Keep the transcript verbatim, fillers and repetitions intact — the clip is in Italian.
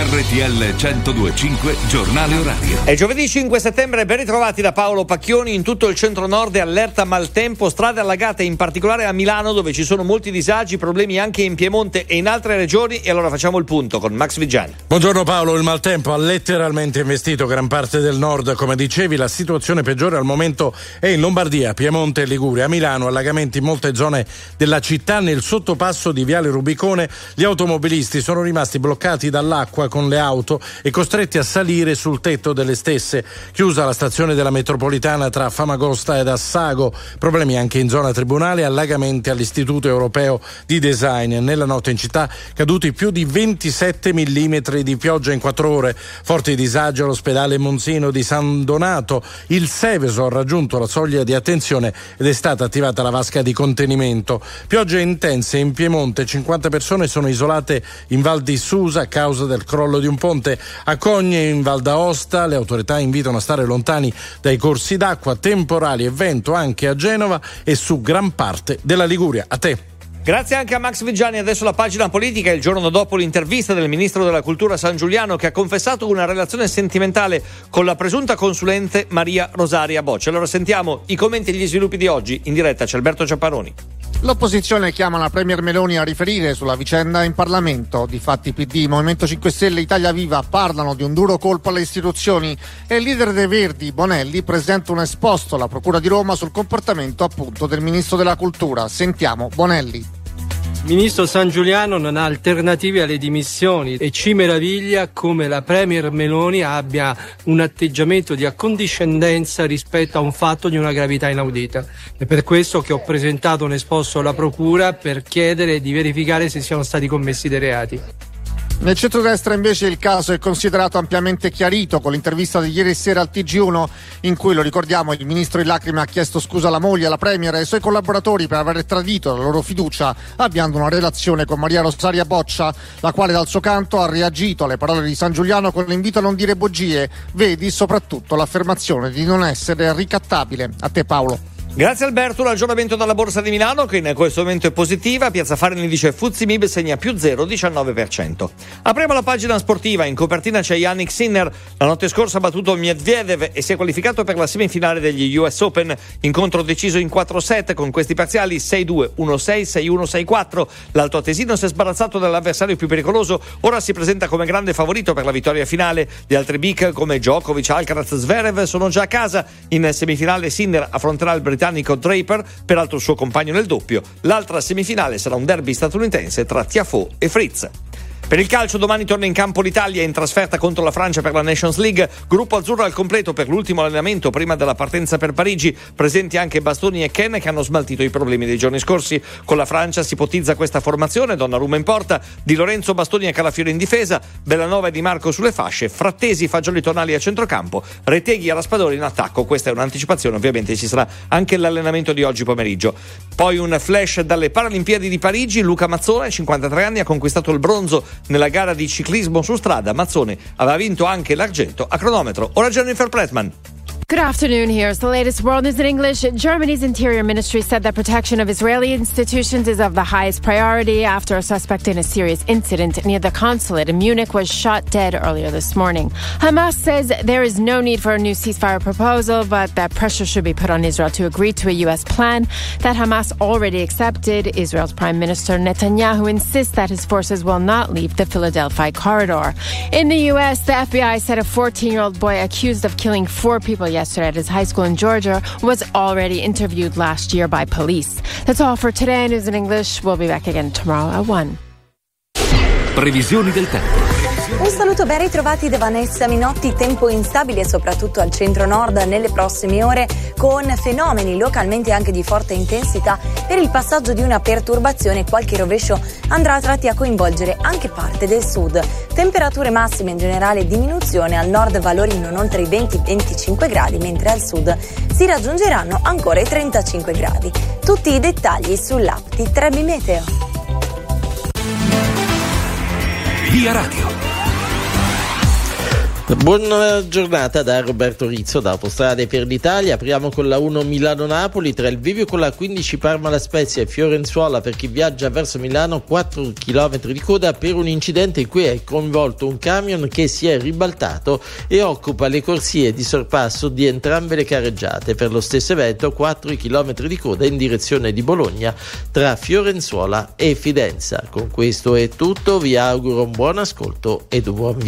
R T L centodue e cinque Giornale Orario. È giovedì cinque settembre, ben ritrovati da Paolo Pacchioni. In tutto il centro-nord è allerta maltempo, strade allagate in particolare a Milano, dove ci sono molti disagi, problemi anche in Piemonte e in altre regioni. E allora facciamo il punto con Max Vigiani. Buongiorno Paolo, il maltempo ha letteralmente investito gran parte del nord, come dicevi. La situazione peggiore al momento è in Lombardia, Piemonte e Liguria. A Milano allagamenti in molte zone della città. Nel sottopasso di Viale Rubicone gli automobilisti sono rimasti bloccati dall'acqua con le auto e costretti a salire sul tetto delle stesse. Chiusa la stazione della metropolitana tra Famagosta ed Assago, problemi anche in zona Tribunale, allagamenti all'Istituto Europeo di Design. Nella notte in città caduti più di ventisette millimetri di pioggia in quattro ore. Forti disagi all'ospedale Monzino di San Donato. Il Seveso ha raggiunto la soglia di attenzione ed è stata attivata la vasca di contenimento. Piogge intense in Piemonte, cinquanta persone sono isolate in Val di Susa a causa del crollo di un ponte. A Cogne in Val d'Aosta le autorità invitano a stare lontani dai corsi d'acqua. Temporali e vento anche a Genova e su gran parte della Liguria. A te. Grazie anche a Max Vigiani. Adesso la pagina politica. Il giorno dopo l'intervista del ministro della cultura Sangiuliano, che ha confessato una relazione sentimentale con la presunta consulente Maria Rosaria Boccia. Allora sentiamo i commenti e gli sviluppi di oggi. In diretta c'è Alberto Ciapparoni. L'opposizione chiama la Premier Meloni a riferire sulla vicenda in Parlamento. Difatti P D, Movimento cinque Stelle e Italia Viva parlano di un duro colpo alle istituzioni e il leader dei Verdi, Bonelli, presenta un esposto alla Procura di Roma sul comportamento appunto del Ministro della Cultura. Sentiamo Bonelli. Ministro Sangiuliano non ha alternative alle dimissioni e ci meraviglia come la Premier Meloni abbia un atteggiamento di accondiscendenza rispetto a un fatto di una gravità inaudita. È per questo che ho presentato un esposto alla Procura per chiedere di verificare se siano stati commessi dei reati. Nel centrodestra invece il caso è considerato ampiamente chiarito con l'intervista di ieri sera al T G uno, in cui, lo ricordiamo, il ministro in lacrime ha chiesto scusa alla moglie, alla Premier e ai suoi collaboratori per aver tradito la loro fiducia avviando una relazione con Maria Rosaria Boccia, la quale dal suo canto ha reagito alle parole di Sangiuliano con l'invito a non dire bugie, vedi soprattutto l'affermazione di non essere ricattabile. A te Paolo. Grazie Alberto. L'aggiornamento dalla Borsa di Milano, che in questo momento è positiva. Piazza Affari l'indice F T S E M I B segna più zero virgola diciannove per cento. Apriamo la pagina sportiva. In copertina c'è Yannick Sinner. La notte scorsa ha battuto Medvedev e si è qualificato per la semifinale degli U S Open. Incontro deciso in quattro set con questi parziali sei due, uno sei, sei uno, sei quattro. L'altoatesino si è sbarazzato dall'avversario più pericoloso. Ora si presenta come grande favorito per la vittoria finale. Gli altri big come Djokovic, Alcaraz, Zverev sono già a casa. In semifinale Sinner affronterà il britannico Draper, peraltro suo compagno nel doppio. L'altra semifinale sarà un derby statunitense tra Tiafoe e Fritz. Per il calcio domani torna in campo l'Italia in trasferta contro la Francia per la Nations League. Gruppo azzurro al completo per l'ultimo allenamento prima della partenza per Parigi. Presenti anche Bastoni e Ken, che hanno smaltito i problemi dei giorni scorsi. Con la Francia si ipotizza questa formazione: Donnarumma in porta, Di Lorenzo, Bastoni e Calafiori in difesa, Bellanova e Di Marco sulle fasce, Frattesi, Fagioli, Tonali a centrocampo, Reteghi e Raspadori in attacco. Questa è un'anticipazione, ovviamente ci sarà anche l'allenamento di oggi pomeriggio. Poi un flash dalle Paralimpiadi di Parigi. Luca Mazzone, cinquantatré anni, ha conquistato il bronzo nella gara di ciclismo su strada. Mazzone aveva vinto anche l'argento a cronometro. Ora Jennifer Pretman. Good afternoon. Here's the latest world news in English. Germany's interior ministry said that protection of Israeli institutions is of the highest priority after a suspect in a serious incident near the consulate in Munich was shot dead earlier this morning. Hamas says there is no need for a new ceasefire proposal, but that pressure should be put on Israel to agree to a U S plan that Hamas already accepted. Israel's Prime Minister Netanyahu insists that his forces will not leave the Philadelphia corridor. In the U S, the F B I said a fourteen-year-old boy accused of killing four people yesterday yesterday at his high school in Georgia was already interviewed last year by police. That's all for today. News in English. We'll be back again tomorrow at one. Previsioni del tempo. Un saluto, ben ritrovati da Vanessa Minotti. Tempo instabile soprattutto al centro-nord nelle prossime ore, con fenomeni localmente anche di forte intensità. Per il passaggio di una perturbazione qualche rovescio andrà a tratti a coinvolgere anche parte del sud. Temperature massime in generale diminuzione, al nord valori non oltre i venti venticinque gradi, mentre al sud si raggiungeranno ancora i trentacinque gradi. Tutti i dettagli sull'app di Trebi Meteo. Via Radio. Buona giornata da Roberto Rizzo da Autostrade per l'Italia. Apriamo con la uno Milano-Napoli, tra il bivio con la quindici Parma-La Spezia e Fiorenzuola per chi viaggia verso Milano, quattro chilometri di coda per un incidente in cui è coinvolto un camion che si è ribaltato e occupa le corsie di sorpasso di entrambe le carreggiate. Per lo stesso evento quattro chilometri di coda in direzione di Bologna tra Fiorenzuola e Fidenza. Con questo è tutto, vi auguro un buon ascolto ed un buon viaggio.